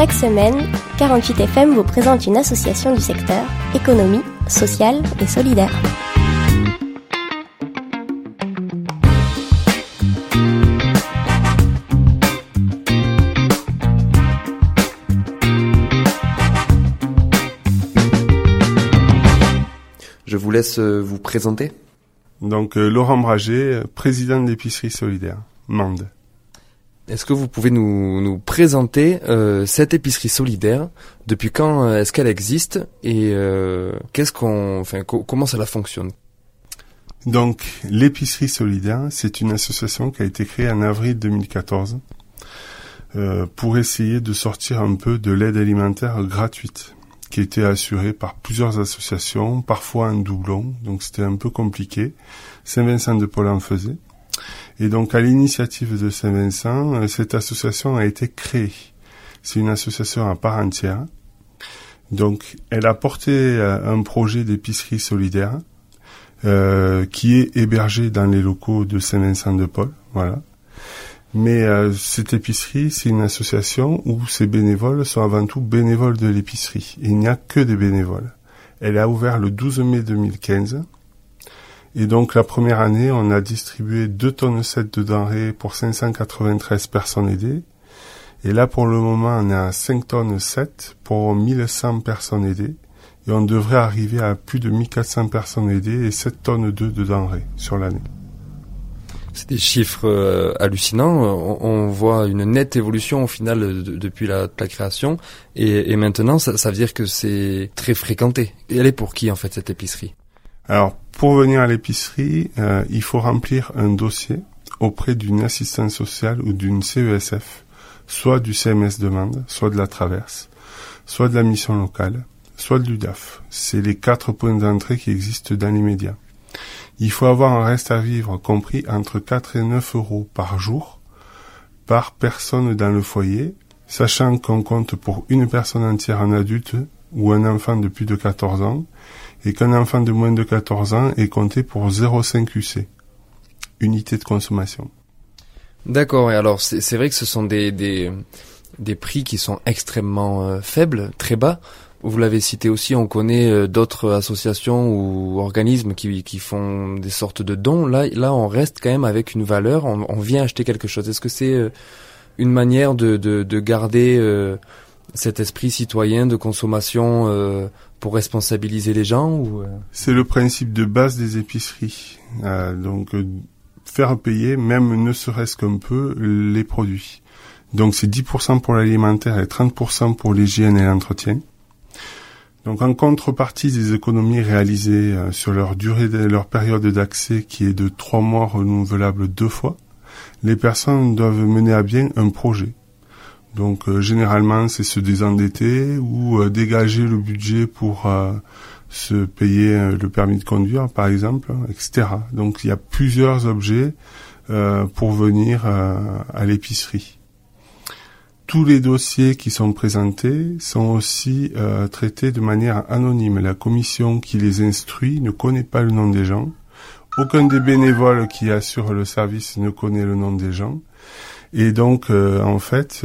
Chaque semaine, 48FM vous présente une association du secteur économie, sociale et solidaire. Je vous laisse vous présenter. Donc Laurent Braget, président de l'épicerie solidaire, Mende. Est-ce que vous pouvez nous présenter cette épicerie solidaire? Depuis quand est-ce qu'elle existe et comment cela fonctionne? Donc l'épicerie solidaire, c'est une association qui a été créée en avril 2014 pour essayer de sortir un peu de l'aide alimentaire gratuite, qui était assurée par plusieurs associations, parfois en doublon, donc c'était un peu compliqué. Saint-Vincent-de-Paul en faisait. Et donc, à l'initiative de Saint-Vincent, cette association a été créée. C'est une association à part entière. Donc, elle a porté un projet d'épicerie solidaire qui est hébergé dans les locaux de Saint-Vincent-de-Paul. Voilà. Mais cette épicerie, c'est une association où ces bénévoles sont avant tout bénévoles de l'épicerie. Il n'y a que des bénévoles. Elle a ouvert le 12 mai 2015. Et donc la première année, on a distribué 2,7 tonnes de denrées pour 593 personnes aidées. Et là, pour le moment, on est à 5,7 tonnes pour 1100 personnes aidées. Et on devrait arriver à plus de 1400 personnes aidées et 7,2 tonnes de denrées sur l'année. C'est des chiffres hallucinants. On voit une nette évolution au final depuis la création. Et maintenant, ça veut dire que c'est très fréquenté. Et elle est pour qui, en fait, cette épicerie? Alors, pour venir à l'épicerie, il faut remplir un dossier auprès d'une assistance sociale ou d'une CESF, soit du CMS de Mende, soit de la Traverse, soit de la mission locale, soit de l'UDAF. C'est les 4 points d'entrée qui existent dans l'immédiat. Il faut avoir un reste à vivre compris entre 4 et 9 euros par jour, par personne dans le foyer, sachant qu'on compte pour une personne entière un adulte ou un enfant de plus de 14 ans, et qu'un enfant de moins de 14 ans est compté pour 0,5 UC, unité de consommation. D'accord, et alors c'est vrai que ce sont des prix qui sont extrêmement faibles, très bas. Vous l'avez cité aussi, on connaît d'autres associations ou organismes qui font des sortes de dons. Là, on reste quand même avec une valeur, on vient acheter quelque chose. Est-ce que c'est une manière de garder cet esprit citoyen de consommation pour responsabiliser les gens ou C'est le principe de base des épiceries. Faire payer, même ne serait-ce qu'un peu, les produits. Donc c'est 10% pour l'alimentaire et 30% pour l'hygiène et l'entretien. Donc en contrepartie des économies réalisées sur leur période d'accès qui est de 3 mois renouvelable 2 fois, les personnes doivent mener à bien un projet. Donc généralement c'est se désendetter ou dégager le budget pour se payer le permis de conduire par exemple, etc. Donc il y a plusieurs objets pour venir à l'épicerie. Tous les dossiers qui sont présentés sont aussi traités de manière anonyme. La commission qui les instruit ne connaît pas le nom des gens. Aucun des bénévoles qui assurent le service ne connaît le nom des gens. Et donc, en fait,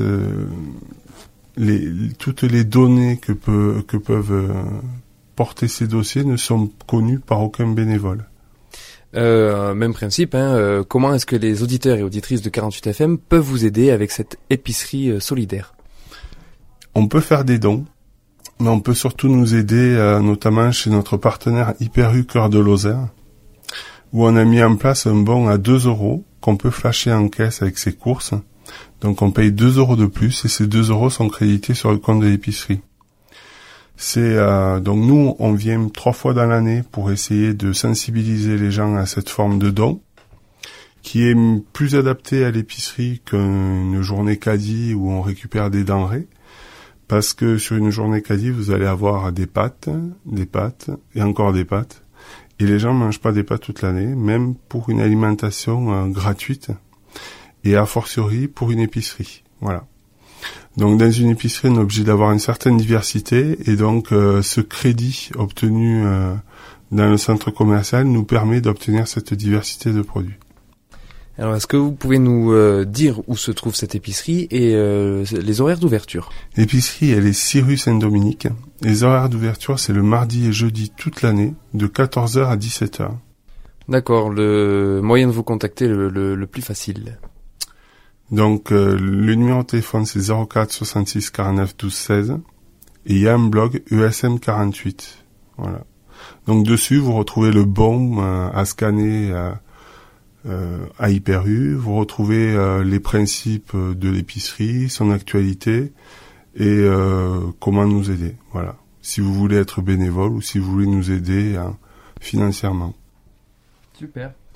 toutes les données que peuvent porter ces dossiers ne sont connues par aucun bénévole. Même principe, comment est-ce que les auditeurs et auditrices de 48FM peuvent vous aider avec cette épicerie solidaire? On peut faire des dons, mais on peut surtout nous aider, notamment chez notre partenaire Hyper U Cœur de Lozère, où on a mis en place un bon à 2 euros qu'on peut flasher en caisse avec ses courses. Donc on paye 2 euros de plus et ces 2 euros sont crédités sur le compte de l'épicerie. Donc nous, on vient 3 fois dans l'année pour essayer de sensibiliser les gens à cette forme de don, qui est plus adaptée à l'épicerie qu'une journée caddie où on récupère des denrées, parce que sur une journée caddie, vous allez avoir des pâtes et encore des pâtes, et les gens ne mangent pas des pâtes toute l'année, même pour une alimentation gratuite, et a fortiori pour une épicerie. Voilà. Donc dans une épicerie, on est obligé d'avoir une certaine diversité et donc ce crédit obtenu dans le centre commercial nous permet d'obtenir cette diversité de produits. Alors, est-ce que vous pouvez nous dire où se trouve cette épicerie et les horaires d'ouverture? L'épicerie, elle est 6 rue Saint-Dominique. Les horaires d'ouverture, c'est le mardi et jeudi toute l'année, de 14h à 17h. D'accord, le moyen de vous contacter le plus facile. Donc, le numéro de téléphone, c'est 04 66 49 12 16. Et il y a un blog ESM 48. Voilà. Donc, dessus, vous retrouvez le bon à scanner à Hyper-U. Vous retrouvez les principes de l'épicerie, son actualité et comment nous aider. Voilà. Si vous voulez être bénévole ou si vous voulez nous aider financièrement. Super.